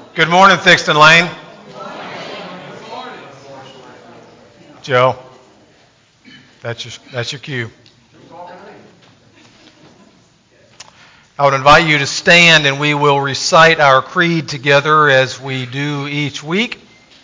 Good morning, Thixton Lane. Joe, that's your cue. I would invite you to stand and we will recite our creed together as we do each week.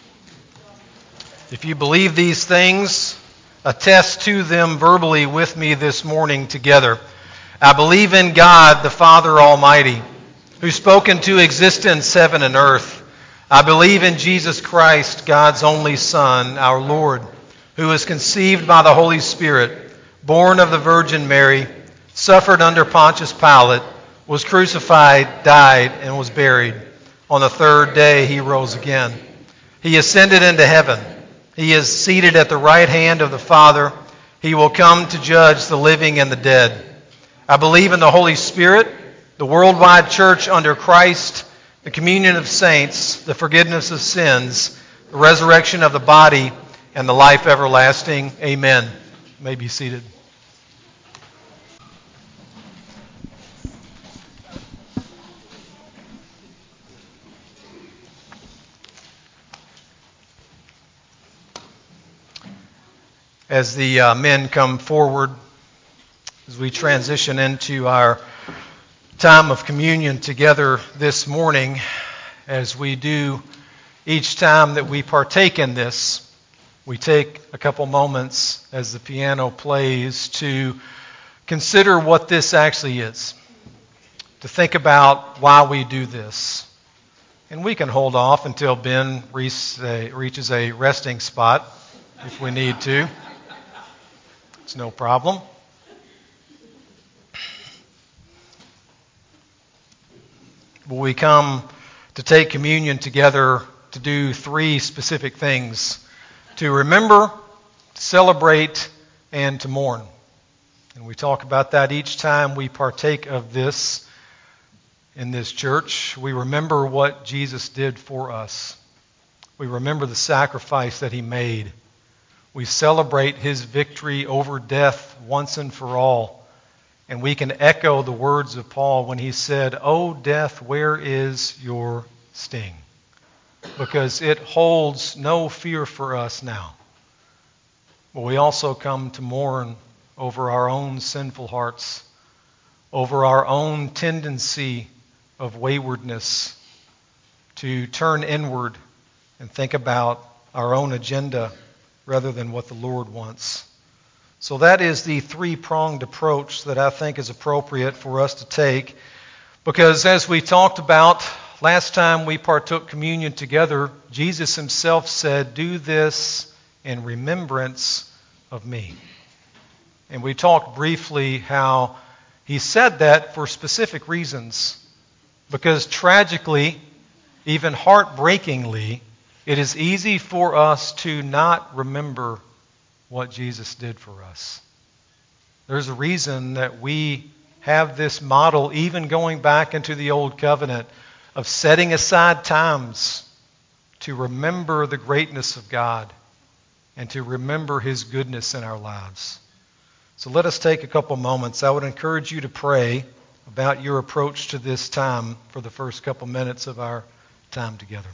If you believe these things, attest to them verbally with me this morning together. I believe in God, the Father Almighty, who spoke into existence heaven and earth. I believe in Jesus Christ, God's only Son, our Lord, who was conceived by the Holy Spirit, born of the Virgin Mary, suffered under Pontius Pilate, was crucified, died, and was buried. On the third day he rose again. He ascended into heaven. He is seated at the right hand of the Father. He will come to judge the living and the dead. I believe in the Holy Spirit, the worldwide church under Christ, the communion of saints, the forgiveness of sins, the resurrection of the body, and the life everlasting. Amen. You may be seated. As the men come forward, as we transition into our time of communion together this morning, as we do each time that we partake in this, we take a couple moments as the piano plays to consider what this actually is, to think about why we do this. And we can hold off until Ben reaches a resting spot if we need to. It's no problem. But we come to take communion together to do three specific things: to remember, to celebrate, and to mourn. And we talk about that each time we partake of this in this church. We remember what Jesus did for us. We remember the sacrifice that he made. We celebrate his victory over death once and for all. And we can echo the words of Paul when he said, "O death, where is your sting?" Because it holds no fear for us now. But we also come to mourn over our own sinful hearts, over our own tendency of waywardness to turn inward and think about our own agenda rather than what the Lord wants. So that is the three-pronged approach that I think is appropriate for us to take, because as we talked about last time we partook communion together, Jesus himself said, "Do this in remembrance of me." And we talked briefly how he said that for specific reasons, because tragically, even heartbreakingly, it is easy for us to not remember what Jesus did for us. There's a reason that we have this model, even going back into the Old Covenant, of setting aside times to remember the greatness of God and to remember his goodness in our lives. So let us take a couple moments. I would encourage you to pray about your approach to this time for the first couple minutes of our time together.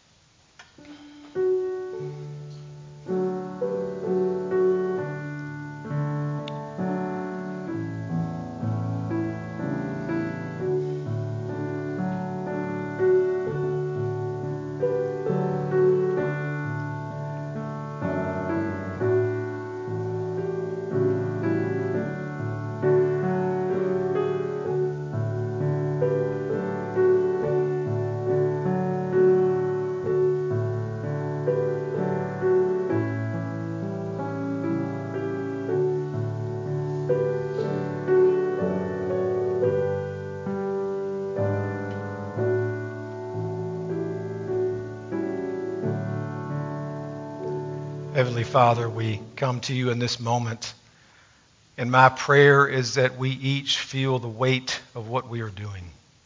Heavenly Father, we come to you in this moment, and my prayer is that we each feel the weight of what we are doing.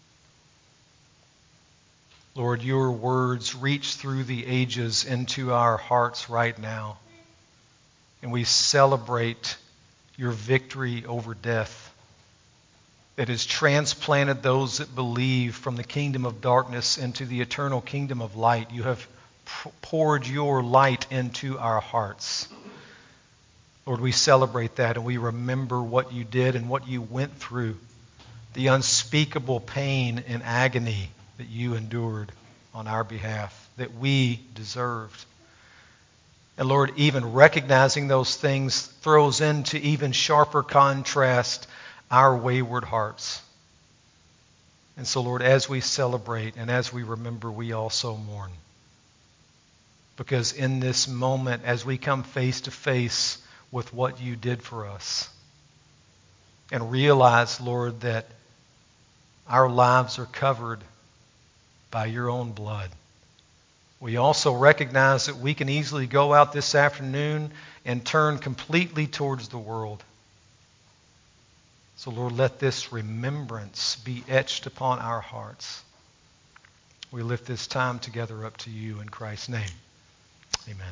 Lord, your words reach through the ages into our hearts right now, and we celebrate your victory over death. that has transplanted those that believe from the kingdom of darkness into the eternal kingdom of light. You have poured your light into our hearts. Lord, we celebrate that and we remember what you did and what you went through, the unspeakable pain and agony that you endured on our behalf, that we deserved. And Lord, even recognizing those things throws into even sharper contrast our wayward hearts. And so, Lord, as we celebrate and as we remember, we also mourn. Because in this moment, as we come face to face with what you did for us, and realize, Lord, that our lives are covered by your own blood, we also recognize that we can easily go out this afternoon and turn completely towards the world. So, Lord, let this remembrance be etched upon our hearts. We lift this time together up to you in Christ's name. Amen.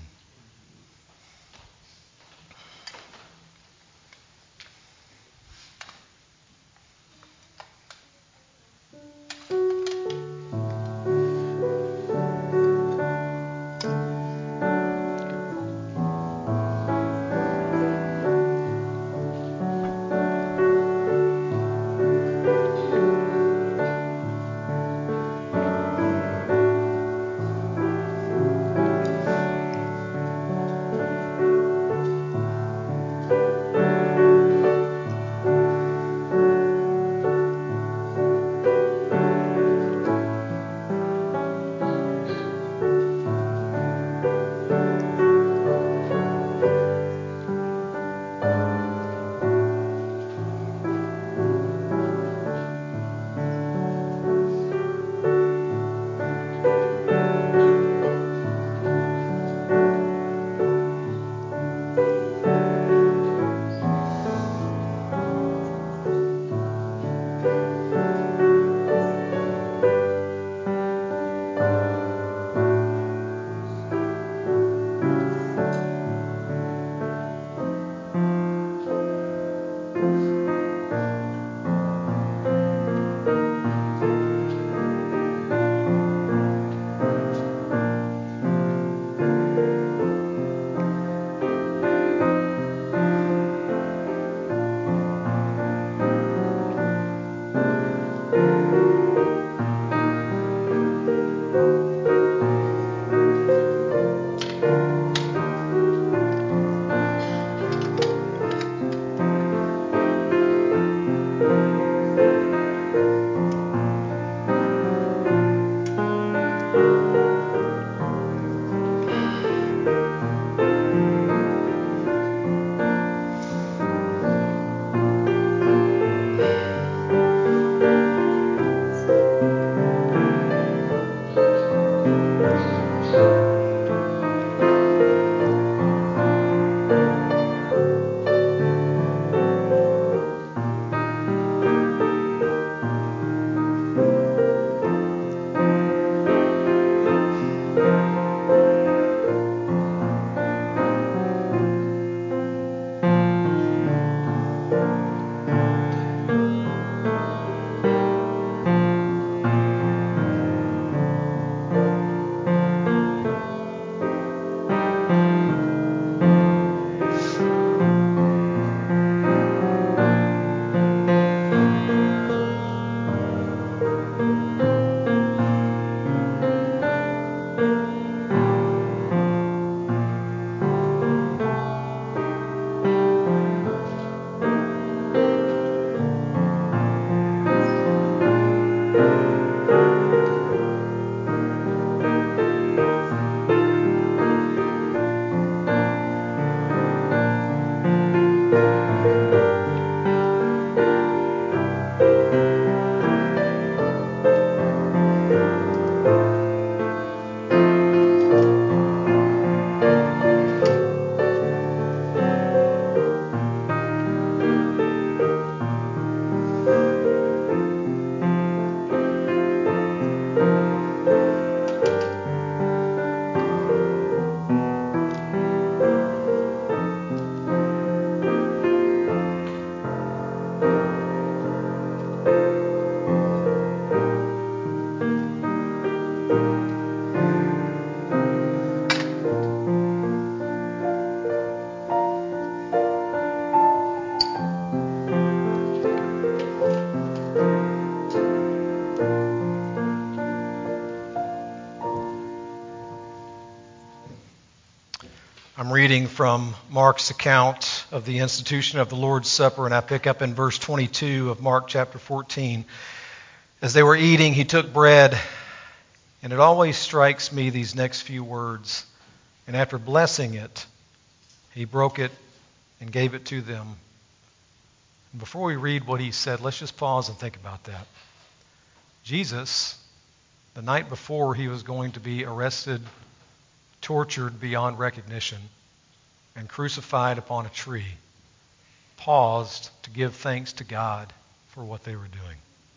I'm reading from Mark's account of the institution of the Lord's Supper, and I pick up in verse 22 of Mark chapter 14. As they were eating, he took bread, and it always strikes me these next few words. And after blessing it, he broke it and gave it to them. And before we read what he said, let's just pause and think about that. Jesus, the night before he was going to be arrested, tortured beyond recognition, and crucified upon a tree, paused to give thanks to God for what they were doing.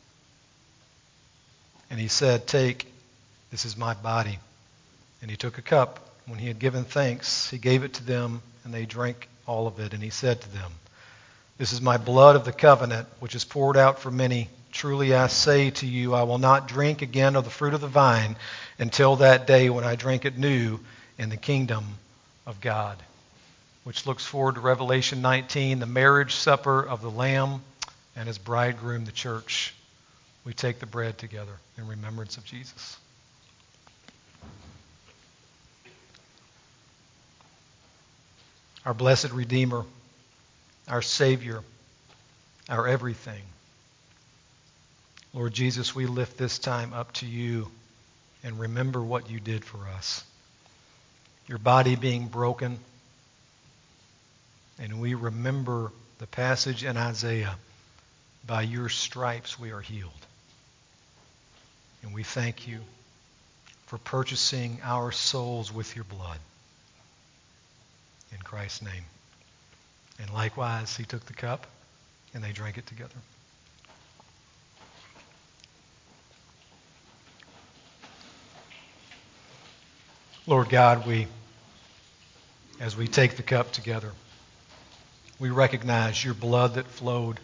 And he said, "Take, this is my body." And he took a cup. When he had given thanks, he gave it to them, and they drank all of it. And he said to them, "This is my blood of the covenant, which is poured out for many. Truly I say to you, I will not drink again of the fruit of the vine until that day when I drink it new in the kingdom of God." Which looks forward to Revelation 19, the marriage supper of the Lamb and his bridegroom, the church. We take the bread together in remembrance of Jesus. Our blessed Redeemer, our Savior, our everything. Lord Jesus, we lift this time up to you and remember what you did for us. Your body being broken, and we remember the passage in Isaiah, by your stripes we are healed. And we thank you for purchasing our souls with your blood. In Christ's name. And likewise, he took the cup and they drank it together. Lord God, as we take the cup together, we recognize your blood that flowed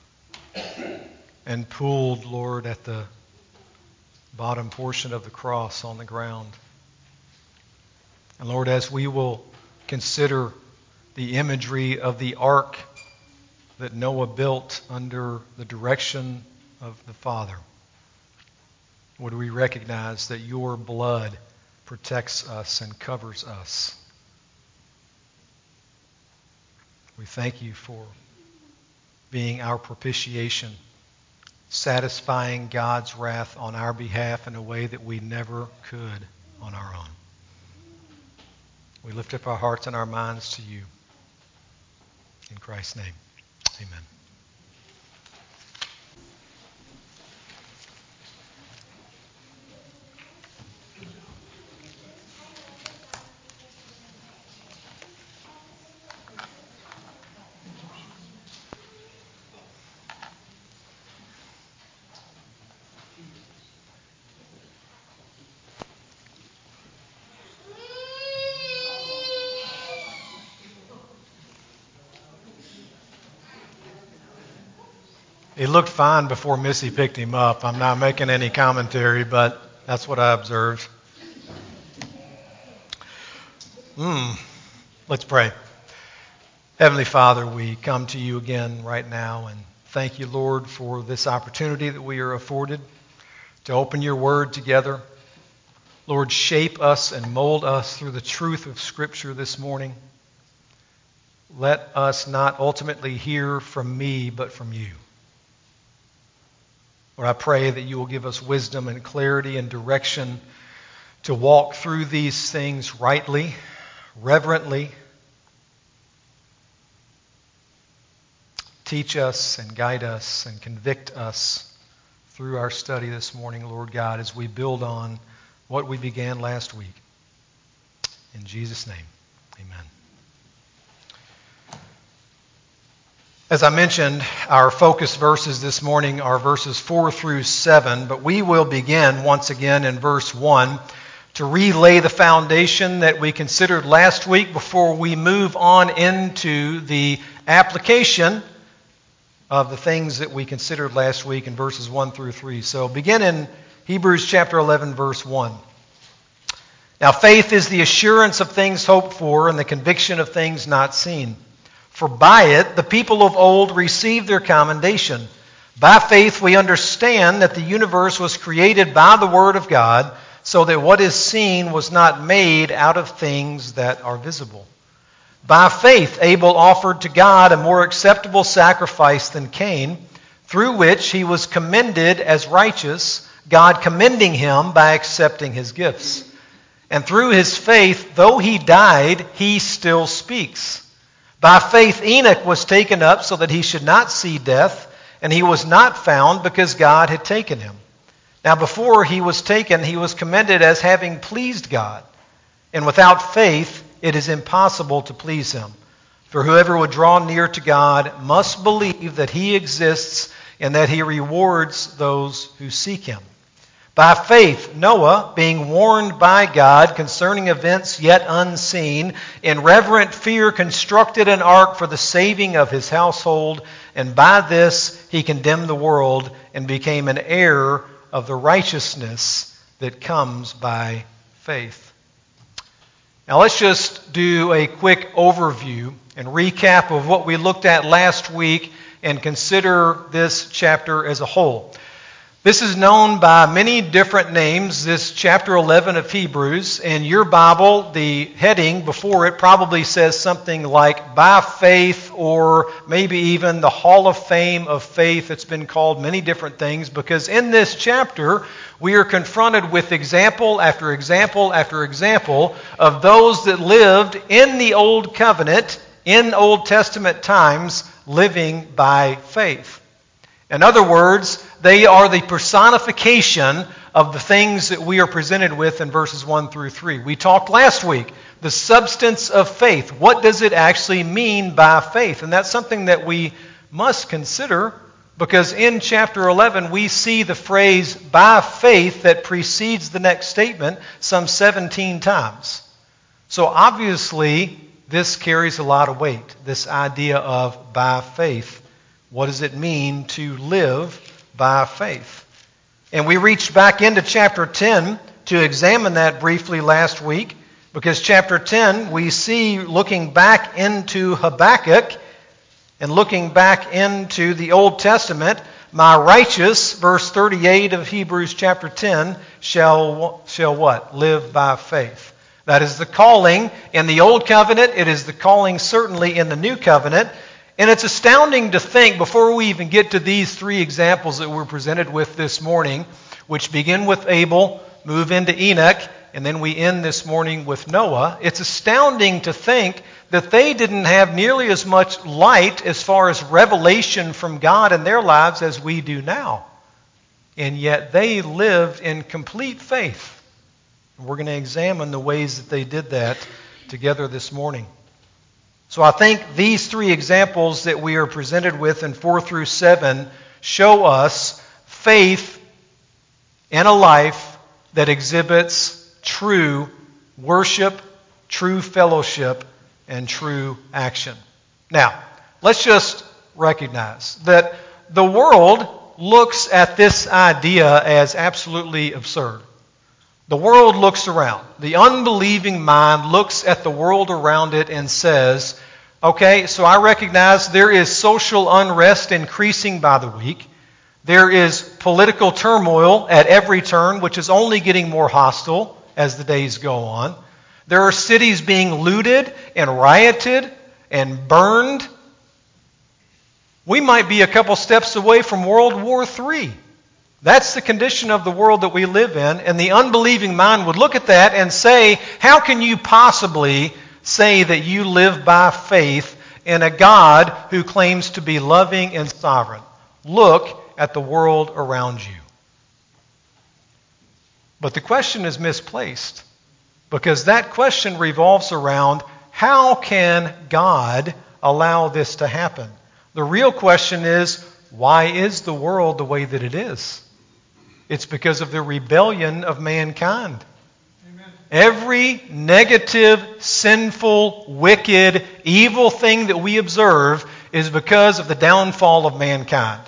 and pooled, Lord, at the bottom portion of the cross on the ground. And Lord, as we will consider the imagery of the ark that Noah built under the direction of the Father, would we recognize that your blood protects us and covers us. We thank you for being our propitiation, satisfying God's wrath on our behalf in a way that we never could on our own. We lift up our hearts and our minds to you. In Christ's name, amen. He looked fine before Missy picked him up. I'm not making any commentary, but that's what I observed. Let's pray. Heavenly Father, we come to you again right now and thank you, Lord, for this opportunity that we are afforded to open your word together. Lord, shape us and mold us through the truth of Scripture this morning. Let us not ultimately hear from me, but from you. Lord, I pray that you will give us wisdom and clarity and direction to walk through these things rightly, reverently. Teach us and guide us and convict us through our study this morning, Lord God, as we build on what we began last week. In Jesus' name, amen. As I mentioned, our focus verses this morning are verses 4 through 7, but we will begin once again in verse 1 to relay the foundation that we considered last week before we move on into the application of the things that we considered last week in verses 1 through 3. So begin in Hebrews chapter 11, verse 1. Now faith is the assurance of things hoped for and the conviction of things not seen. For by it the people of old received their commendation. By faith we understand that the universe was created by the Word of God, so that what is seen was not made out of things that are visible. By faith, Abel offered to God a more acceptable sacrifice than Cain, through which he was commended as righteous, God commending him by accepting his gifts. And through his faith, though he died, he still speaks. By faith, Enoch was taken up so that he should not see death, and he was not found because God had taken him. Now before he was taken, he was commended as having pleased God. And without faith, it is impossible to please him. For whoever would draw near to God must believe that he exists and that he rewards those who seek him. By faith, Noah, being warned by God concerning events yet unseen, in reverent fear constructed an ark for the saving of his household, and by this he condemned the world and became an heir of the righteousness that comes by faith. Now let's just do a quick overview and recap of what we looked at last week and consider this chapter as a whole. This is known by many different names, this chapter 11 of Hebrews. In your Bible, the heading before it probably says something like by faith, or maybe even the Hall of Fame of faith. It's been called many different things because in this chapter we are confronted with example after example after example of those that lived in the Old Covenant, in Old Testament times, living by faith. In other words, they are the personification of the things that we are presented with in verses 1 through 3. We talked last week, the substance of faith. What does it actually mean by faith? And that's something that we must consider because in chapter 11 we see the phrase by faith that precedes the next statement some 17 times. So obviously this carries a lot of weight, this idea of by faith. What does it mean to live by faith? And we reached back into chapter 10 to examine that briefly last week, because chapter 10 we see looking back into Habakkuk and looking back into the Old Testament, my righteous, verse 38 of Hebrews chapter 10, shall what? Live by faith. That is the calling in the Old Covenant. It is the calling certainly in the New Covenant. And it's astounding to think, before we even get to these three examples that we're presented with this morning, which begin with Abel, move into Enoch, and then we end this morning with Noah, it's astounding to think that they didn't have nearly as much light as far as revelation from God in their lives as we do now. And yet they lived in complete faith. We're going to examine the ways that they did that together this morning. So I think these three examples that we are presented with in 4 through 7 show us faith in a life that exhibits true worship, true fellowship, and true action. Now, let's just recognize that the world looks at this idea as absolutely absurd. The world looks around. The unbelieving mind looks at the world around it and says, okay, so I recognize there is social unrest increasing by the week. There is political turmoil at every turn, which is only getting more hostile as the days go on. There are cities being looted and rioted and burned. We might be a couple steps away from World War III. That's the condition of the world that we live in, and the unbelieving mind would look at that and say, how can you possibly say that you live by faith in a God who claims to be loving and sovereign? Look at the world around you. But the question is misplaced, because that question revolves around, how can God allow this to happen? The real question is, why is the world the way that it is? It's because of the rebellion of mankind. Amen. Every negative, sinful, wicked, evil thing that we observe is because of the downfall of mankind.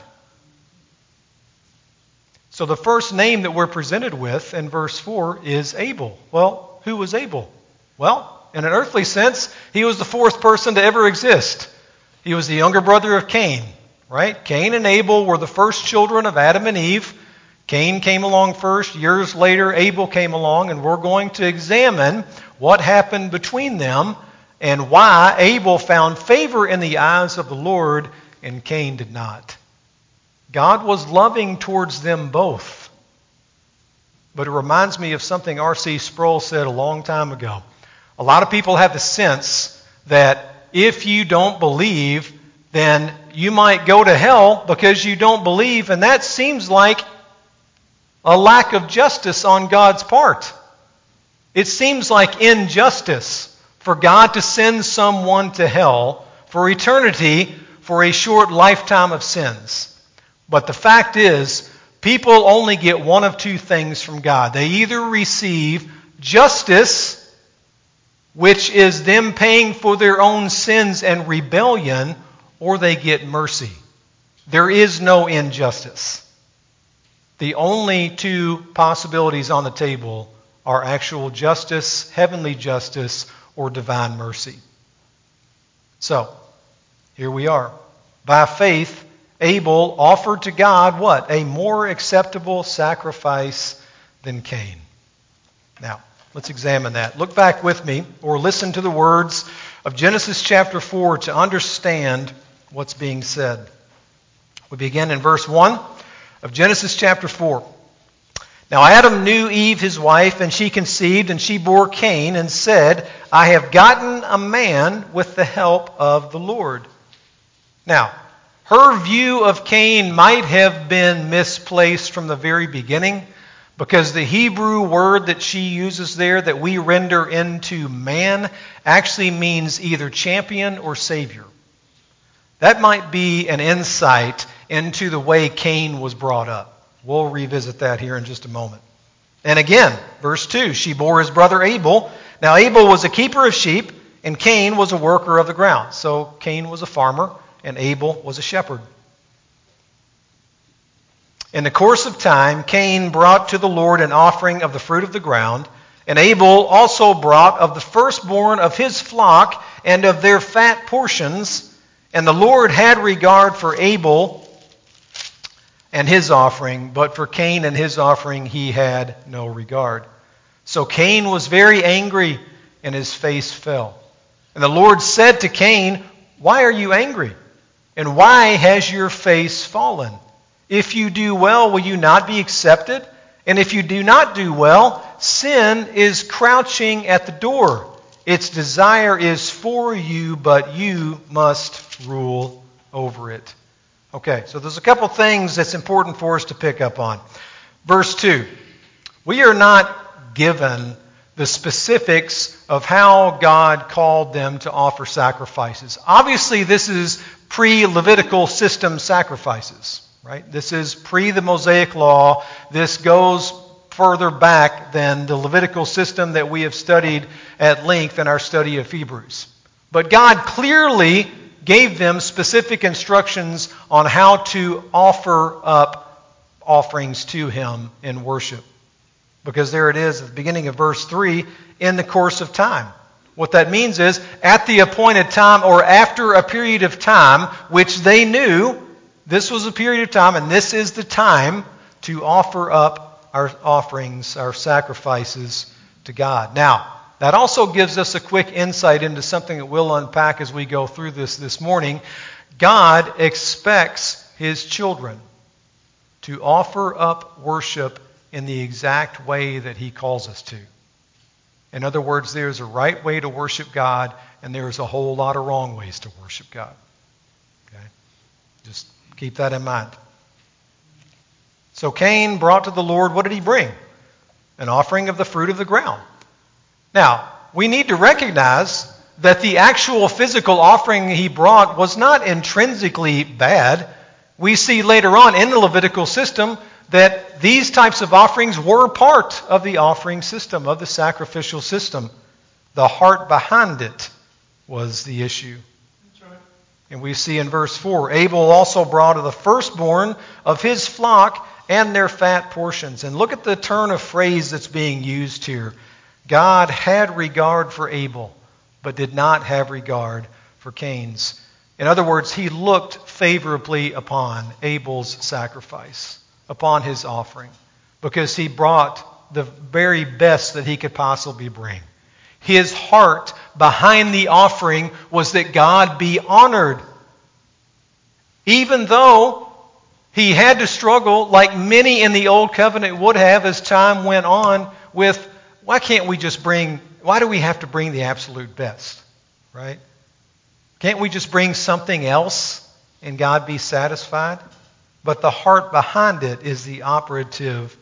So the first name that we're presented with in verse 4 is Abel. Well, who was Abel? Well, in an earthly sense, he was the fourth person to ever exist. He was the younger brother of Cain, right? Cain and Abel were the first children of Adam and Eve. Cain came along first. Years later, Abel came along, and we're going to examine what happened between them and why Abel found favor in the eyes of the Lord and Cain did not. God was loving towards them both. But it reminds me of something R.C. Sproul said a long time ago. A lot of people have the sense that if you don't believe, then you might go to hell because you don't believe, and that seems like a lack of justice on God's part. It seems like injustice for God to send someone to hell for eternity for a short lifetime of sins. But the fact is, people only get one of two things from God. They either receive justice, which is them paying for their own sins and rebellion, or they get mercy. There is no injustice. The only two possibilities on the table are actual justice, heavenly justice, or divine mercy. So, here we are. By faith, Abel offered to God what? A more acceptable sacrifice than Cain. Now, let's examine that. Look back with me, or listen to the words of Genesis chapter 4 to understand what's being said. We begin in verse 1 of Genesis chapter 4. Now Adam knew Eve his wife, and she conceived, and she bore Cain, and said, I have gotten a man with the help of the Lord. Now, her view of Cain might have been misplaced from the very beginning, because the Hebrew word that she uses there that we render into man actually means either champion or savior. That might be an insight into the way Cain was brought up. We'll revisit that here in just a moment. And again, verse 2, she bore his brother Abel. Now Abel was a keeper of sheep, and Cain was a worker of the ground. So Cain was a farmer, and Abel was a shepherd. In the course of time, Cain brought to the Lord an offering of the fruit of the ground, and Abel also brought of the firstborn of his flock and of their fat portions. And the Lord had regard for Abel and his offering, but for Cain and his offering he had no regard. So Cain was very angry, and his face fell. And the Lord said to Cain, Why are you angry? And why has your face fallen? If you do well, will you not be accepted? And if you do not do well, sin is crouching at the door. Its desire is for you, but you must rule over it. Okay, so there's a couple things that's important for us to pick up on. Verse 2, we are not given the specifics of how God called them to offer sacrifices. Obviously, this is pre-Levitical system sacrifices, right? This is pre the Mosaic Law. This goes further back than the Levitical system that we have studied at length in our study of Hebrews. But God clearly gave them specific instructions on how to offer up offerings to Him in worship. Because there it is at the beginning of verse 3, in the course of time. What that means is, at the appointed time or after a period of time, which they knew, this was a period of time and this is the time to offer up our offerings, our sacrifices to God. Now, that also gives us a quick insight into something that we'll unpack as we go through this morning. God expects His children to offer up worship in the exact way that He calls us to. In other words, there's a right way to worship God, and there's a whole lot of wrong ways to worship God. Okay? Just keep that in mind. So Cain brought to the Lord, what did he bring? An offering of the fruit of the ground. Now, we need to recognize that the actual physical offering he brought was not intrinsically bad. We see later on in the Levitical system that these types of offerings were part of the offering system, of the sacrificial system. The heart behind it was the issue. That's right. And we see in verse 4, Abel also brought of the firstborn of his flock and their fat portions. And look at the turn of phrase that's being used here. God had regard for Abel, but did not have regard for Cain's. In other words, He looked favorably upon Abel's sacrifice, upon his offering, because he brought the very best that he could possibly bring. His heart behind the offering was that God be honored. Even though he had to struggle, like many in the Old Covenant would have as time went on, with why do we have to bring the absolute best, right? Can't we just bring something else and God be satisfied? But the heart behind it is the operative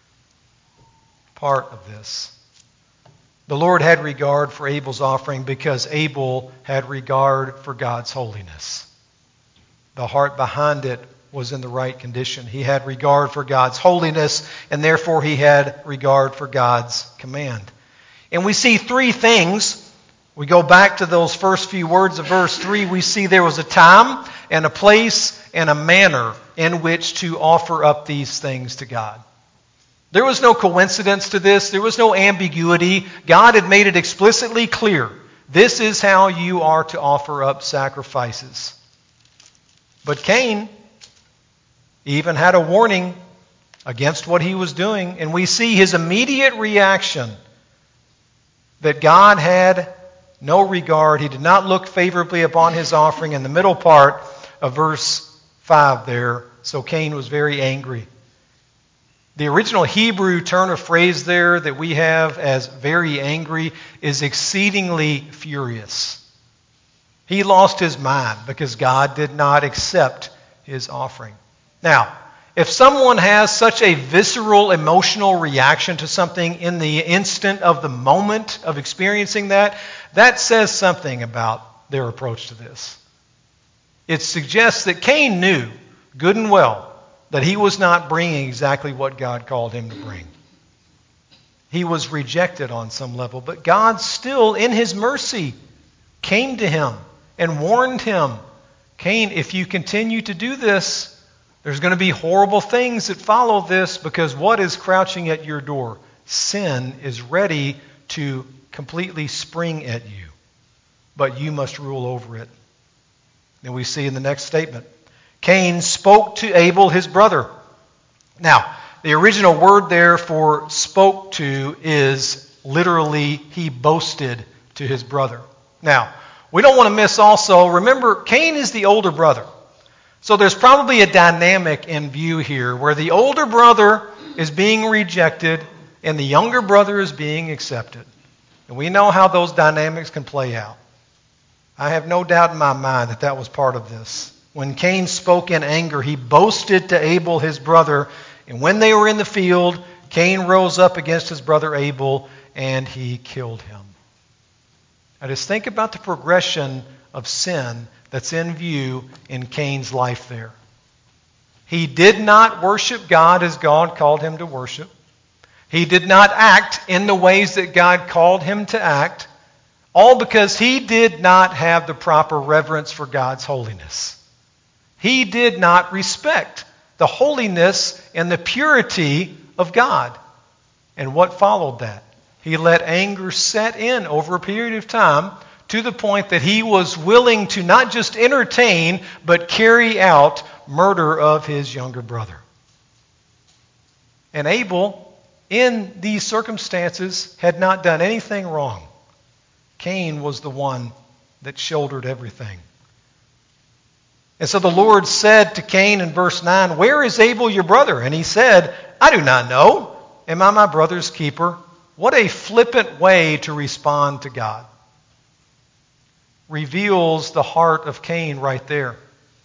part of this. The Lord had regard for Abel's offering because Abel had regard for God's holiness. The heart behind it was in the right condition. He had regard for God's holiness, and therefore he had regard for God's command. And we see three things. We go back to those first few words of verse 3. We see there was a time and a place and a manner in which to offer up these things to God. There was no coincidence to this. There was no ambiguity. God had made it explicitly clear. This is how you are to offer up sacrifices. But Cain even had a warning against what he was doing. And we see his immediate reaction that God had no regard. He did not look favorably upon his offering in the middle part of verse 5 there. So Cain was very angry. The original Hebrew turn of phrase there that we have as very angry is exceedingly furious. He lost his mind because God did not accept his offering. Now, if someone has such a visceral emotional reaction to something in the instant of the moment of experiencing that, that says something about their approach to this. It suggests that Cain knew good and well that he was not bringing exactly what God called him to bring. He was rejected on some level, but God still, in his mercy, came to him and warned him, Cain, if you continue to do this, there's going to be horrible things that follow this, because what is crouching at your door? Sin is ready to completely spring at you, but you must rule over it. And we see in the next statement, Cain spoke to Abel, his brother. Now, the original word there for spoke to is literally he boasted to his brother. Now, we don't want to miss also, remember, Cain is the older brother. So there's probably a dynamic in view here where the older brother is being rejected and the younger brother is being accepted. And we know how those dynamics can play out. I have no doubt in my mind that that was part of this. When Cain spoke in anger, he boasted to Abel, his brother, and when they were in the field, Cain rose up against his brother Abel and he killed him. Now just think about the progression of sin that's in view in Cain's life there. He did not worship God as God called him to worship. He did not act in the ways that God called him to act, all because he did not have the proper reverence for God's holiness. He did not respect the holiness and the purity of God. And what followed that? He let anger set in over a period of time to the point that he was willing to not just entertain, but carry out murder of his younger brother. And Abel, in these circumstances, had not done anything wrong. Cain was the one that shouldered everything. And so the Lord said to Cain in verse 9, "Where is Abel your brother?" And he said, "I do not know. Am I my brother's keeper?" What a flippant way to respond to God. Reveals the heart of Cain right there.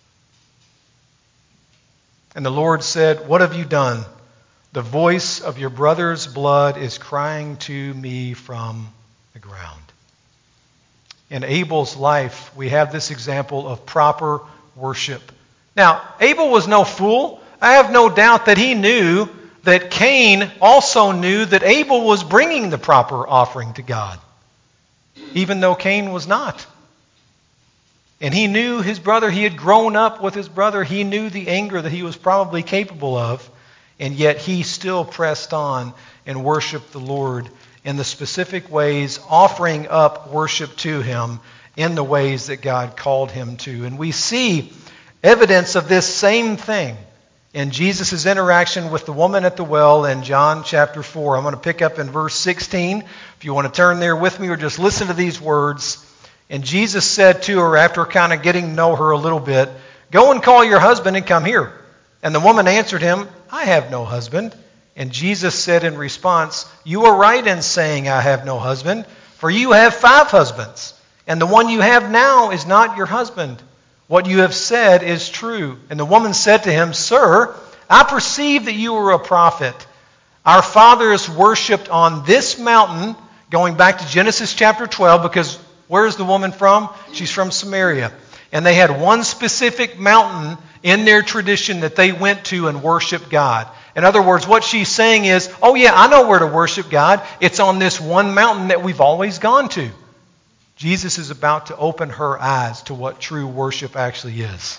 And the Lord said, "What have you done? The voice of your brother's blood is crying to me from the ground." In Abel's life, we have this example of proper worship. Now, Abel was no fool. I have no doubt that he knew that Cain also knew that Abel was bringing the proper offering to God, even though Cain was not. And he knew his brother. He had grown up with his brother. He knew the anger that he was probably capable of, and yet he still pressed on and worshiped the Lord in the specific ways, offering up worship to him in the ways that God called him to. And we see evidence of this same thing in Jesus' interaction with the woman at the well in John chapter 4. I'm going to pick up in verse 16. If you want to turn there with me or just listen to these words. And Jesus said to her, after kind of getting to know her a little bit, "Go and call your husband and come here." And the woman answered him, "I have no husband." And Jesus said in response, "You are right in saying, 'I have no husband,' for you have 5 husbands, and the one you have now is not your husband. What you have said is true." And the woman said to him, "Sir, I perceive that you are a prophet. Our fathers worshipped on this mountain," going back to Genesis chapter 12, because where is the woman from? She's from Samaria. And they had one specific mountain in their tradition that they went to and worshiped God. In other words, what she's saying is, oh yeah, I know where to worship God. It's on this one mountain that we've always gone to. Jesus is about to open her eyes to what true worship actually is.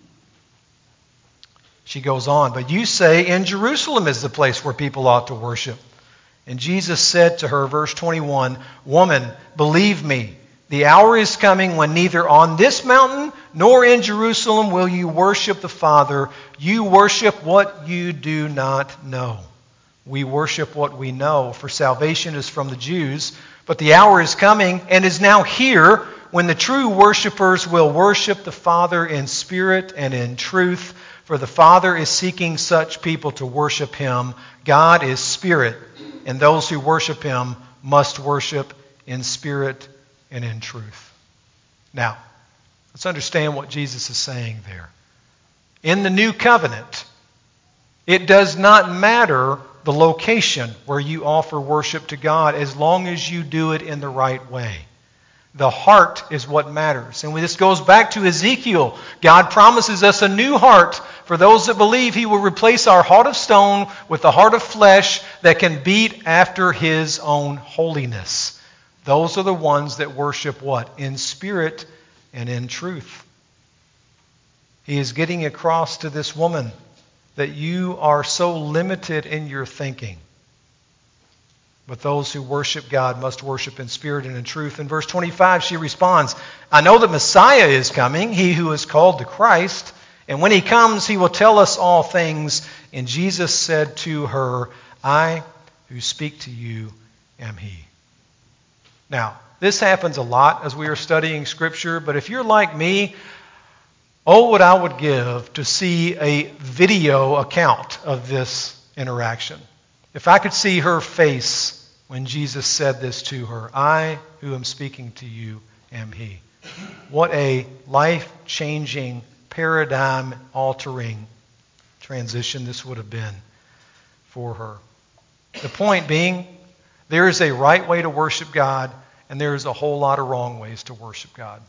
She goes on, "But you say in Jerusalem is the place where people ought to worship." And Jesus said to her, verse 21, "Woman, believe me, the hour is coming when neither on this mountain nor in Jerusalem will you worship the Father. You worship what you do not know. We worship what we know, for salvation is from the Jews. But the hour is coming and is now here when the true worshipers will worship the Father in spirit and in truth, for the Father is seeking such people to worship Him. God is spirit, and those who worship Him must worship in spirit and in truth." Now, let's understand what Jesus is saying there. In the new covenant, it does not matter the location where you offer worship to God as long as you do it in the right way. The heart is what matters. And this goes back to Ezekiel. God promises us a new heart. For those that believe, He will replace our heart of stone with a heart of flesh that can beat after His own holiness. Those are the ones that worship what? In spirit and in truth. He is getting across to this woman that you are so limited in your thinking. But those who worship God must worship in spirit and in truth. In verse 25, she responds, "I know that Messiah is coming, He who is called the Christ. And when He comes, He will tell us all things." And Jesus said to her, "I who speak to you am He." Now, this happens a lot as we are studying Scripture, but if you're like me, oh, what I would give to see a video account of this interaction. If I could see her face when Jesus said this to her, "I who am speaking to you am He." What a life-changing, paradigm-altering transition this would have been for her. The point being, there is a right way to worship God, and there is a whole lot of wrong ways to worship God.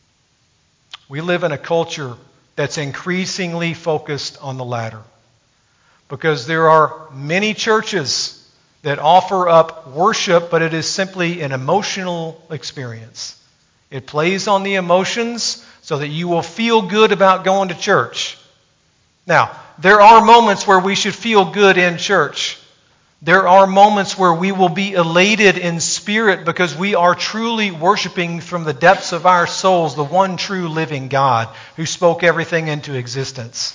We live in a culture that's increasingly focused on the latter, because there are many churches that offer up worship, but it is simply an emotional experience. It plays on the emotions so that you will feel good about going to church. Now, there are moments where we should feel good in church. There are moments where we will be elated in spirit because we are truly worshiping from the depths of our souls the one true living God who spoke everything into existence.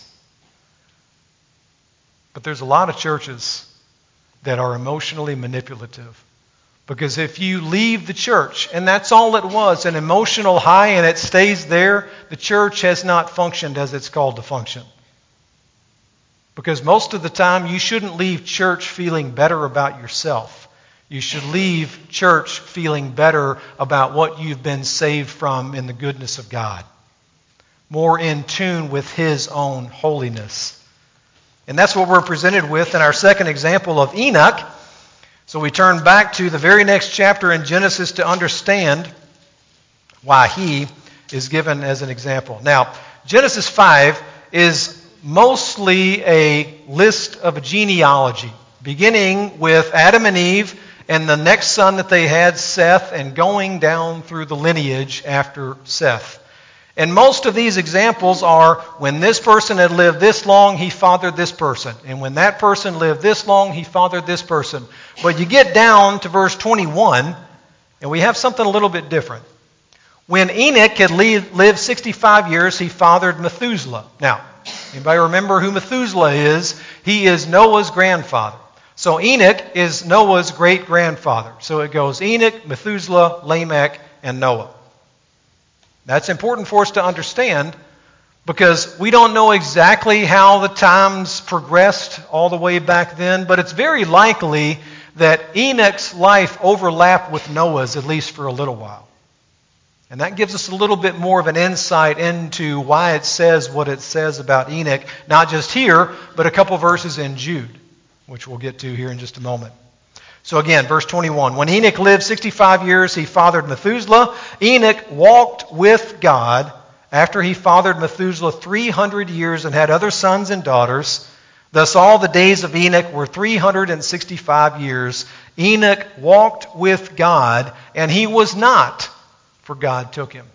But there's a lot of churches that are emotionally manipulative. Because if you leave the church, and that's all it was, an emotional high, and it stays there, the church has not functioned as it's called to function. Because most of the time, you shouldn't leave church feeling better about yourself. You should leave church feeling better about what you've been saved from in the goodness of God. More in tune with His own holiness. And that's what we're presented with in our second example of Enoch. So we turn back to the very next chapter in Genesis to understand why he is given as an example. Now, Genesis 5 is mostly a list of a genealogy, beginning with Adam and Eve and the next son that they had, Seth, and going down through the lineage after Seth. And most of these examples are when this person had lived this long, he fathered this person. And when that person lived this long, he fathered this person. But you get down to verse 21, and we have something a little bit different. When Enoch had lived 65 years, he fathered Methuselah. Now, Anybody remember who Methuselah is? He is Noah's grandfather. So Enoch is Noah's great-grandfather. So it goes Enoch, Methuselah, Lamech, and Noah. That's important for us to understand because we don't know exactly how the times progressed all the way back then, but it's very likely that Enoch's life overlapped with Noah's, at least for a little while. And that gives us a little bit more of an insight into why it says what it says about Enoch, not just here, but a couple verses in Jude, which we'll get to here in just a moment. So again, verse 21. When Enoch lived 65 years, he fathered Methuselah. Enoch walked with God after he fathered Methuselah 300 years and had other sons and daughters. Thus all the days of Enoch were 365 years. Enoch walked with God, and he was not, for God took him.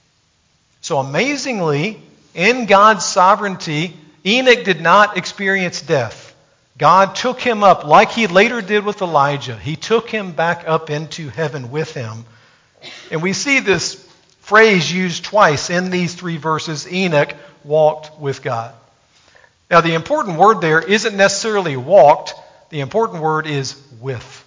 So amazingly, in God's sovereignty, Enoch did not experience death. God took him up like he later did with Elijah. He took him back up into heaven with him. And we see this phrase used twice in these 3 verses, Enoch walked with God. Now the important word there isn't necessarily walked. The important word is with.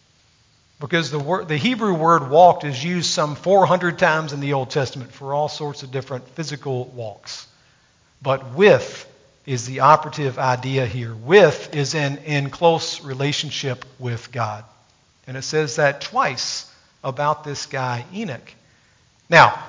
Because the Hebrew word walked is used some 400 times in the Old Testament for all sorts of different physical walks. But with is the operative idea here. With is in close relationship with God. And it says that twice about this guy, Enoch. Now,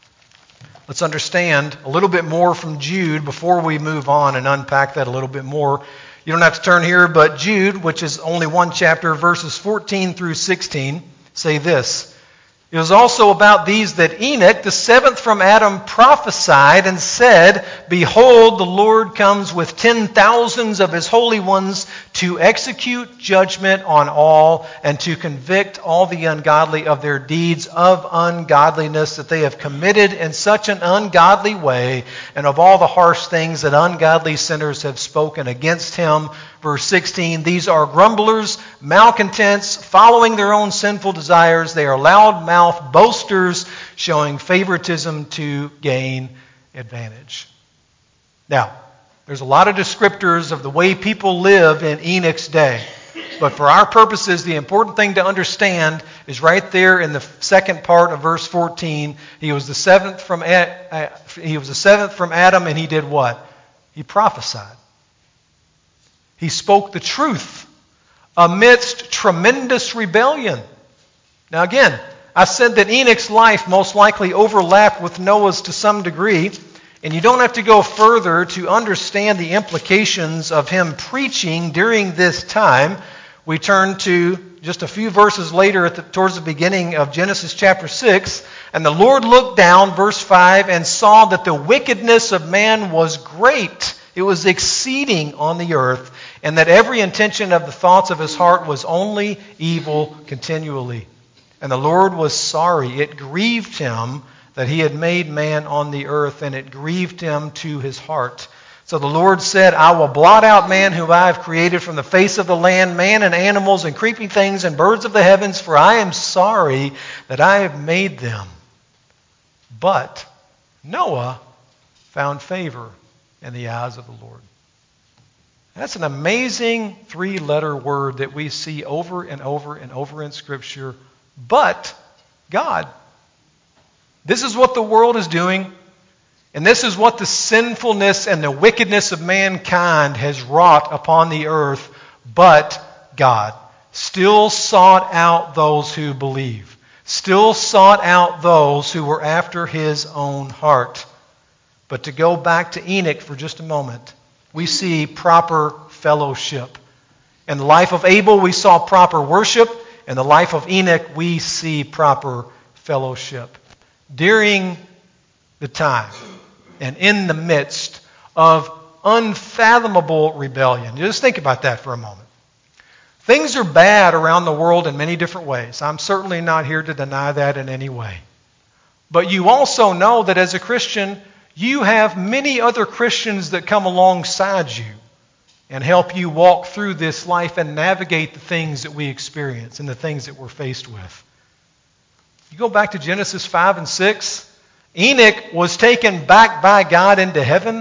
let's understand a little bit more from Jude before we move on and unpack that a little bit more. You don't have to turn here, but Jude, which is only one chapter, verses 14 through 16, say this. It was also about these that Enoch, the 7th from Adam, prophesied and said, Behold, the Lord comes with 10,000s of his holy ones to execute judgment on all and to convict all the ungodly of their deeds of ungodliness that they have committed in such an ungodly way, and of all the harsh things that ungodly sinners have spoken against him. Verse 16, these are grumblers, malcontents, following their own sinful desires. They are loud-mouthed boasters, showing favoritism to gain advantage. Now, there's a lot of descriptors of the way people lived in Enoch's day. But for our purposes, the important thing to understand is right there in the second part of verse 14. He was the 7th from Adam, and he did what? He prophesied. He spoke the truth amidst tremendous rebellion. Now again, I said that Enoch's life most likely overlapped with Noah's to some degree, and you don't have to go further to understand the implications of him preaching during this time. We turn to just a few verses later towards the beginning of Genesis chapter 6, and the Lord looked down, verse 5, and saw that the wickedness of man was great. It was exceeding on the earth, and that every intention of the thoughts of his heart was only evil continually. And the Lord was sorry. It grieved him that he had made man on the earth, and it grieved him to his heart. So the Lord said, I will blot out man whom I have created from the face of the land, man and animals and creeping things and birds of the heavens, for I am sorry that I have made them. But Noah found favor in the eyes of the Lord. That's an amazing 3-letter word that we see over and over and over in Scripture. But God. This is what the world is doing, and this is what the sinfulness and the wickedness of mankind has wrought upon the earth. But God still sought out those who believe, still sought out those who were after his own heart. But to go back to Enoch for just a moment, we see proper fellowship. In the life of Abel, we saw proper worship. In the life of Enoch, we see proper fellowship. During the time and in the midst of unfathomable rebellion. Just think about that for a moment. Things are bad around the world in many different ways. I'm certainly not here to deny that in any way. But you also know that as a Christian, you have many other Christians that come alongside you and help you walk through this life and navigate the things that we experience and the things that we're faced with. You go back to Genesis 5 and 6, Enoch was taken back by God into heaven,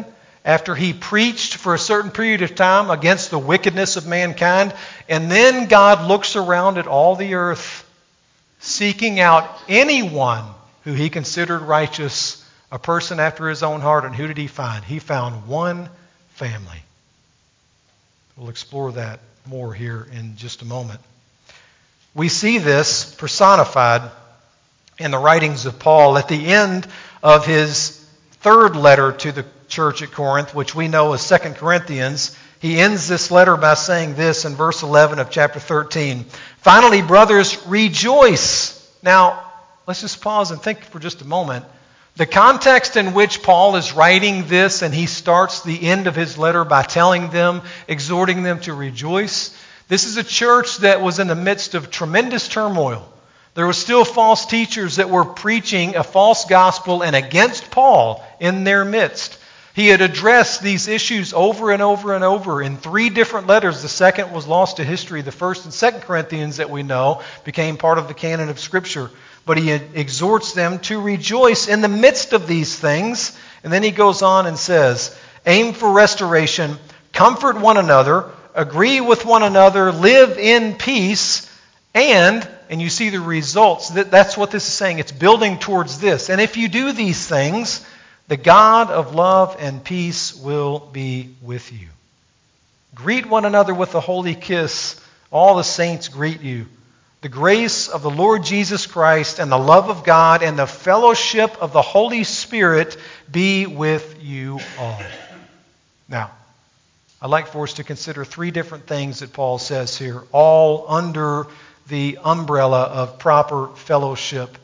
after he preached for a certain period of time against the wickedness of mankind. And then God looks around at all the earth, seeking out anyone who he considered righteous, a person after his own heart. And who did he find? He found one family. We'll explore that more here in just a moment. We see this personified in the writings of Paul at the end of his third letter to the church at Corinth, which we know as 2 Corinthians. He ends this letter by saying this in verse 11 of chapter 13. Finally, brothers, rejoice. Now, let's just pause and think for just a moment. The context in which Paul is writing this, and he starts the end of his letter by telling them, exhorting them to rejoice. This is a church that was in the midst of tremendous turmoil. There were still false teachers that were preaching a false gospel and against Paul in their midst. He had addressed these issues over and over and over in 3 different letters. The second was lost to history. The 1st and 2nd Corinthians that we know became part of the canon of Scripture. But he exhorts them to rejoice in the midst of these things. And then he goes on and says, aim for restoration, comfort one another, agree with one another, live in peace, and you see the results. That's what this is saying. It's building towards this. And if you do these things, the God of love and peace will be with you. Greet one another with a holy kiss. All the saints greet you. The grace of the Lord Jesus Christ and the love of God and the fellowship of the Holy Spirit be with you all. Now, I'd like for us to consider 3 different things that Paul says here, all under the umbrella of proper fellowship.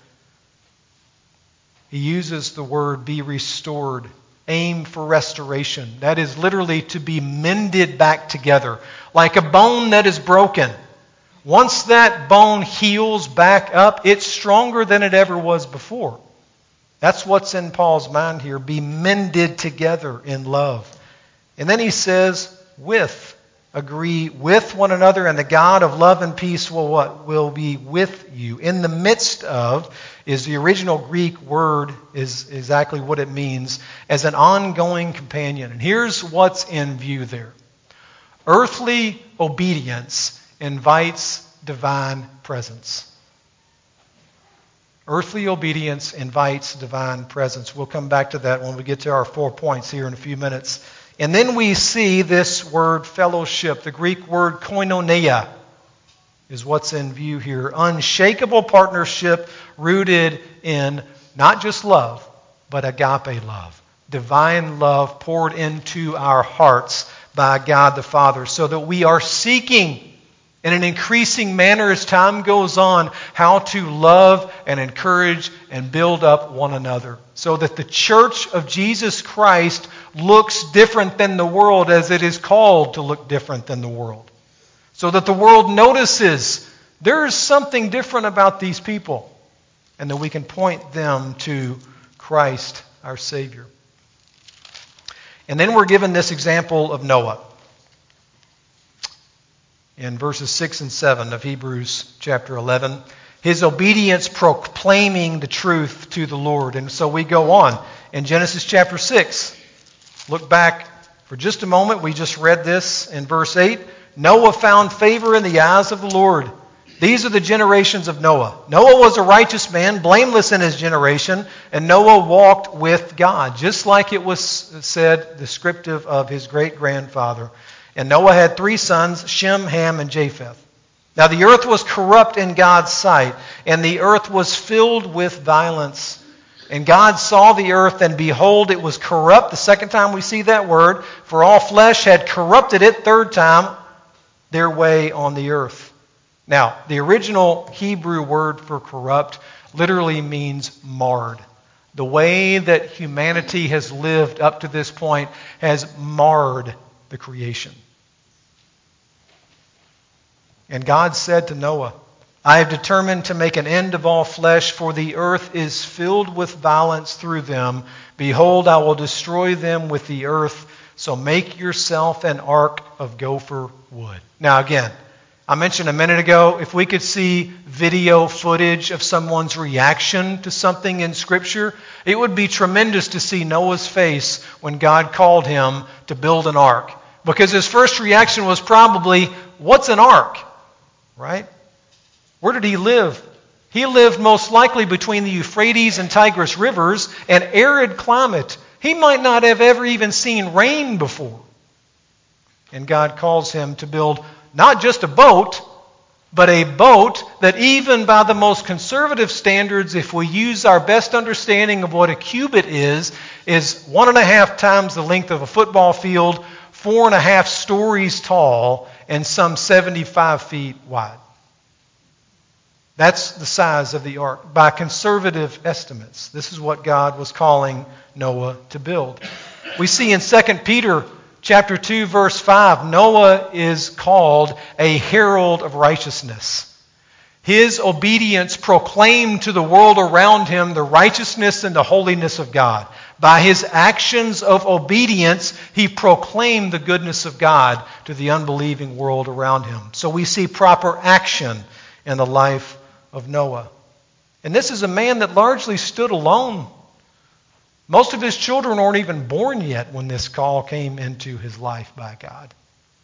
He uses the word be restored, aim for restoration. That is literally to be mended back together, like a bone that is broken. Once that bone heals back up, it's stronger than it ever was before. That's what's in Paul's mind here, be mended together in love. And then he says, agree with one another, and the God of love and peace will what? Will be with you. In the midst of is the original Greek word, is exactly what it means, as an ongoing companion. And here's what's in view there. Earthly obedience invites divine presence. Earthly obedience invites divine presence. We'll come back to that when we get to our 4 points here in a few minutes. And then we see this word fellowship. The Greek word koinonia is what's in view here. Unshakable partnership rooted in not just love, but agape love. Divine love poured into our hearts by God the Father, so that we are seeking in an increasing manner as time goes on how to love and encourage and build up one another, so that the church of Jesus Christ looks different than the world, as it is called to look different than the world. So that the world notices there is something different about these people, and that we can point them to Christ, our Savior. And then we're given this example of Noah in verses 6 and 7 of Hebrews chapter 11. His obedience proclaiming the truth to the Lord. And so we go on in Genesis chapter 6. Look back for just a moment. We just read this in verse 8. Noah found favor in the eyes of the Lord. These are the generations of Noah. Noah was a righteous man, blameless in his generation, and Noah walked with God, just like it was said, descriptive of his great-grandfather. And Noah had 3 sons, Shem, Ham, and Japheth. Now the earth was corrupt in God's sight, and the earth was filled with violence. And God saw the earth, and behold, it was corrupt. The second time we see that word, for all flesh had corrupted it. Third time, their way on the earth. Now, the original Hebrew word for corrupt literally means marred. The way that humanity has lived up to this point has marred the creation. And God said to Noah, I have determined to make an end of all flesh, for the earth is filled with violence through them. Behold, I will destroy them with the earth, so make yourself an ark of gopher wood. Now again, I mentioned a minute ago, if we could see video footage of someone's reaction to something in Scripture, it would be tremendous to see Noah's face when God called him to build an ark. Because his first reaction was probably, what's an ark? Right? Where did he live? He lived most likely between the Euphrates and Tigris rivers, an arid climate. He might not have ever even seen rain before. And God calls him to build not just a boat, but a boat that even by the most conservative standards, if we use our best understanding of what a cubit is 1.5 times the length of a football field, 4.5 stories tall, and some 75 feet wide. That's the size of the ark. By conservative estimates, this is what God was calling Noah to build. We see in 2 Peter chapter 2, verse 5, Noah is called a herald of righteousness. His obedience proclaimed to the world around him the righteousness and the holiness of God. By his actions of obedience, he proclaimed the goodness of God to the unbelieving world around him. So we see proper action in the life of Noah. And this is a man that largely stood alone. Most of his children weren't even born yet when this call came into his life by God,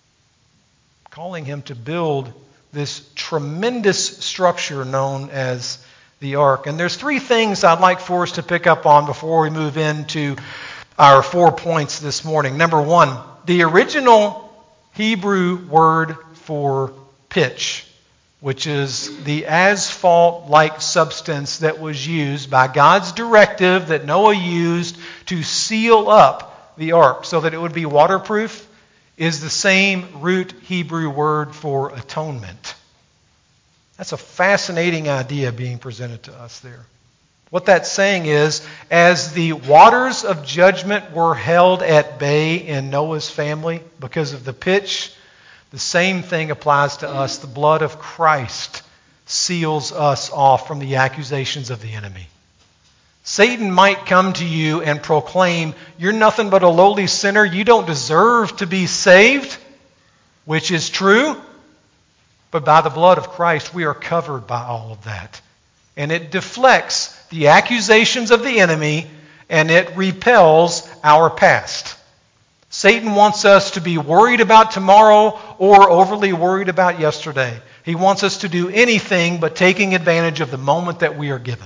calling him to build this tremendous structure known as the ark. And there's 3 things I'd like for us to pick up on before we move into our 4 points this morning. Number 1, the original Hebrew word for pitch, which is the asphalt-like substance that was used by God's directive that Noah used to seal up the ark so that it would be waterproof, is the same root Hebrew word for atonement. That's a fascinating idea being presented to us there. What that's saying is, as the waters of judgment were held at bay in Noah's family because of the pitch, the same thing applies to us. The blood of Christ seals us off from the accusations of the enemy. Satan might come to you and proclaim, you're nothing but a lowly sinner, you don't deserve to be saved, which is true. But by the blood of Christ, we are covered by all of that. And it deflects the accusations of the enemy, and it repels our past. Satan wants us to be worried about tomorrow or overly worried about yesterday. He wants us to do anything but taking advantage of the moment that we are given.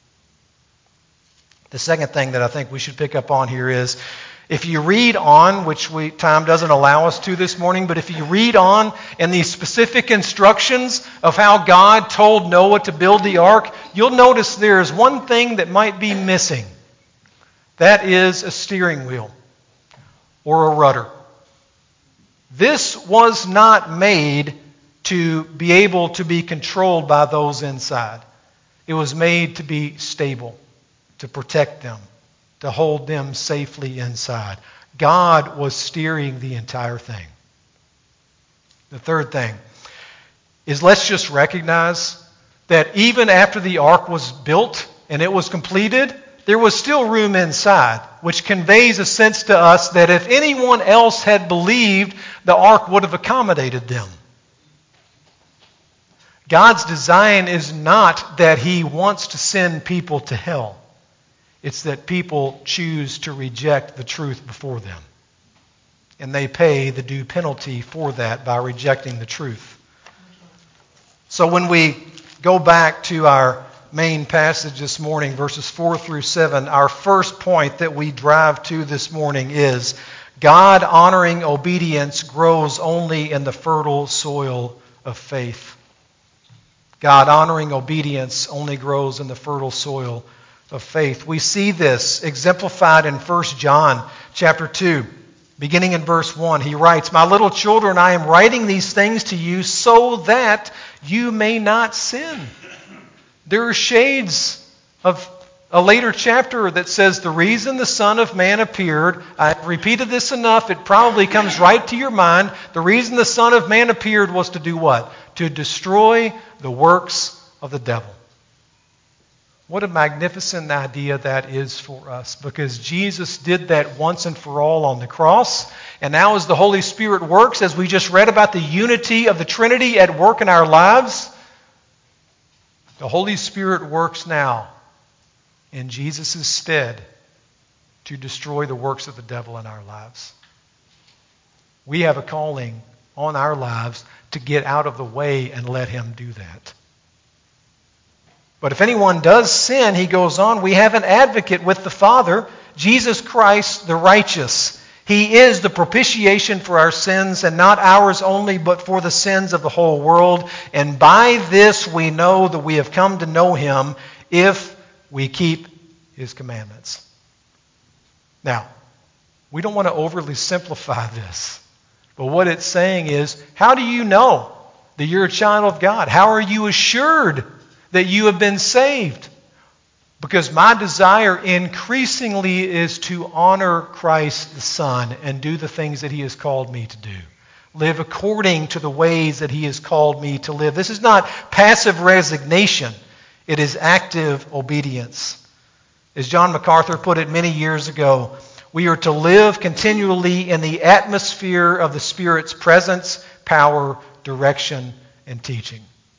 The second thing that I think we should pick up on here is, if you read on, which time doesn't allow us to this morning, but if you read on in the specific instructions of how God told Noah to build the ark, you'll notice there is one thing that might be missing. That is a steering wheel or a rudder. This was not made to be able to be controlled by those inside. It was made to be stable, to protect them, to hold them safely inside. God was steering the entire thing. The third thing is, let's just recognize that even after the ark was built and it was completed, there was still room inside, which conveys a sense to us that if anyone else had believed, the ark would have accommodated them. God's design is not that He wants to send people to hell. It's that people choose to reject the truth before them. And they pay the due penalty for that by rejecting the truth. So when we go back to our main passage this morning, verses 4 through 7, our first point that we drive to this morning is, God-honoring obedience grows only in the fertile soil of faith. God-honoring obedience only grows in the fertile soil of faith. We see this exemplified in 1 John chapter 2, beginning in verse 1. He writes, "My little children, I am writing these things to you so that you may not sin." There are shades of a later chapter that says the reason the Son of Man appeared, I've repeated this enough, it probably comes right to your mind. The reason the Son of Man appeared was to do what? To destroy the works of the devil. What a magnificent idea that is for us, because Jesus did that once and for all on the cross. And now as the Holy Spirit works, as we just read about the unity of the Trinity at work in our lives, the Holy Spirit works now in Jesus' stead to destroy the works of the devil in our lives. We have a calling on our lives to get out of the way and let him do that. But if anyone does sin, he goes on, we have an advocate with the Father, Jesus Christ the righteous. He is the propitiation for our sins, and not ours only, but for the sins of the whole world. And by this we know that we have come to know him if we keep his commandments. Now, we don't want to overly simplify this, but what it's saying is, how do you know that you're a child of God? How are you assured that you have been saved? Because my desire increasingly is to honor Christ the Son and do the things that he has called me to do. Live according to the ways that he has called me to live. This is not passive resignation. It is active obedience. As John MacArthur put it many years ago, we are to live continually in the atmosphere of the Spirit's presence, power, direction, and teaching.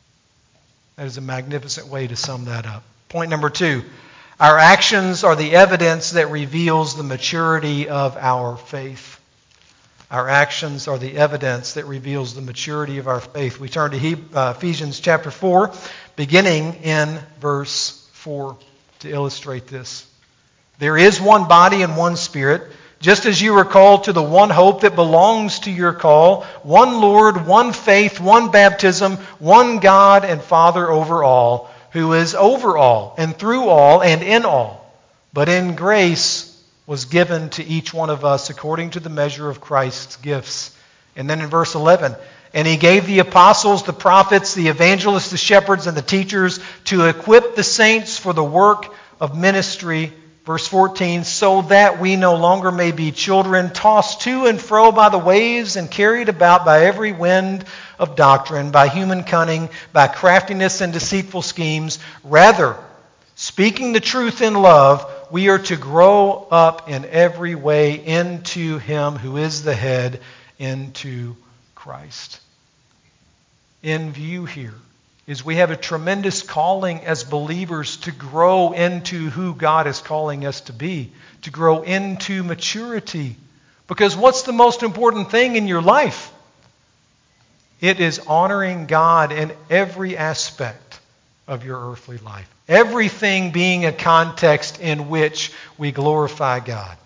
That is a magnificent way to sum that up. Point number 2, our actions are the evidence that reveals the maturity of our faith. Our actions are the evidence that reveals the maturity of our faith. We turn to Ephesians chapter 4, beginning in verse 4 to illustrate this. There is one body and one Spirit, just as you were called to the one hope that belongs to your call, one Lord, one faith, one baptism, one God and Father over all, who is over all and through all and in all. But in grace was given to each one of us according to the measure of Christ's gifts. And then in verse 11, and he gave the apostles, the prophets, the evangelists, the shepherds, and the teachers to equip the saints for the work of ministry. Verse 14, so that we no longer may be children tossed to and fro by the waves and carried about by every wind of doctrine, by human cunning, by craftiness and deceitful schemes. Rather, speaking the truth in love, we are to grow up in every way into him who is the head, into Christ. In view here is we have a tremendous calling as believers to grow into who God is calling us to be, to grow into maturity. Because what's the most important thing in your life? It is honoring God in every aspect of your earthly life. Everything being a context in which we glorify God.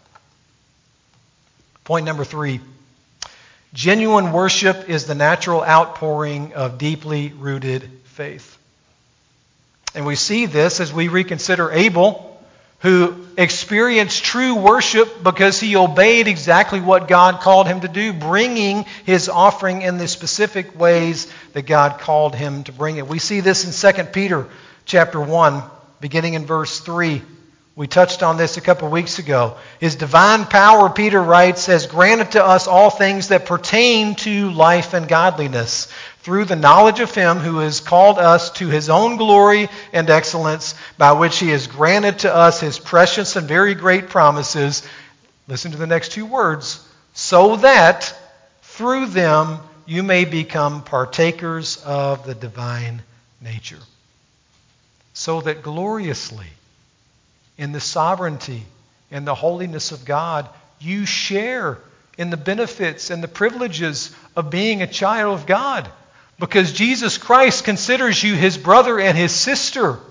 Point number 3. Genuine worship is the natural outpouring of deeply rooted faith. And we see this as we reconsider Abel, who experienced true worship because he obeyed exactly what God called him to do, bringing his offering in the specific ways that God called him to bring it. We see this in 2 Peter chapter 1, beginning in verse 3. We touched on this a couple of weeks ago. His divine power, Peter writes, has granted to us all things that pertain to life and godliness, through the knowledge of him who has called us to his own glory and excellence, by which he has granted to us his precious and very great promises. Listen to the next two words. So that through them you may become partakers of the divine nature. So that gloriously, in the sovereignty and the holiness of God, you share in the benefits and the privileges of being a child of God. Because Jesus Christ considers you his brother and his sister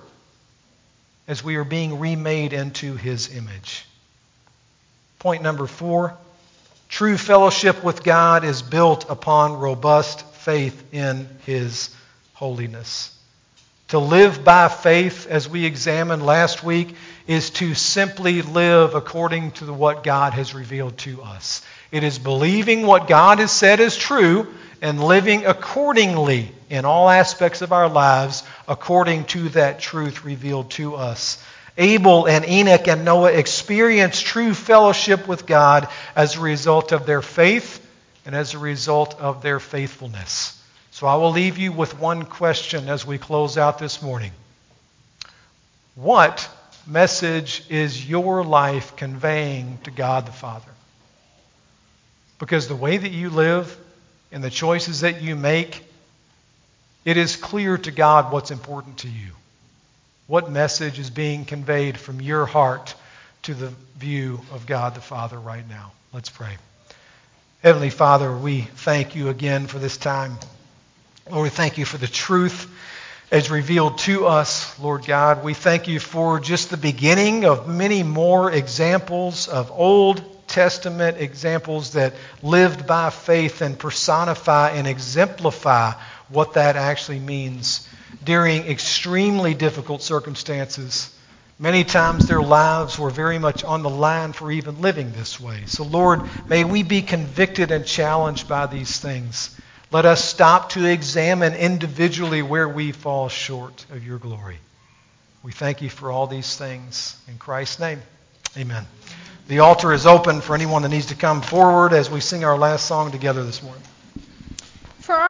as we are being remade into his image. Point number 4, true fellowship with God is built upon robust faith in his holiness. To live by faith, as we examined last week, is to simply live according to what God has revealed to us. It is believing what God has said is true and living accordingly in all aspects of our lives according to that truth revealed to us. Abel and Enoch and Noah experienced true fellowship with God as a result of their faith and as a result of their faithfulness. So I will leave you with one question as we close out this morning. What message is your life conveying to God the Father? Because the way that you live and the choices that you make, it is clear to God what's important to you. What message is being conveyed from your heart to the view of God the Father right now? Let's pray. Heavenly Father, we thank you again for this time. Lord, we thank you for the truth as revealed to us, Lord God. We thank you for just the beginning of many more examples of Old Testament examples that lived by faith and personify and exemplify what that actually means during extremely difficult circumstances. Many times their lives were very much on the line for even living this way. So Lord, may we be convicted and challenged by these things. Let us stop to examine individually where we fall short of your glory. We thank you for all these things. In Christ's name, amen. The altar is open for anyone that needs to come forward as we sing our last song together this morning.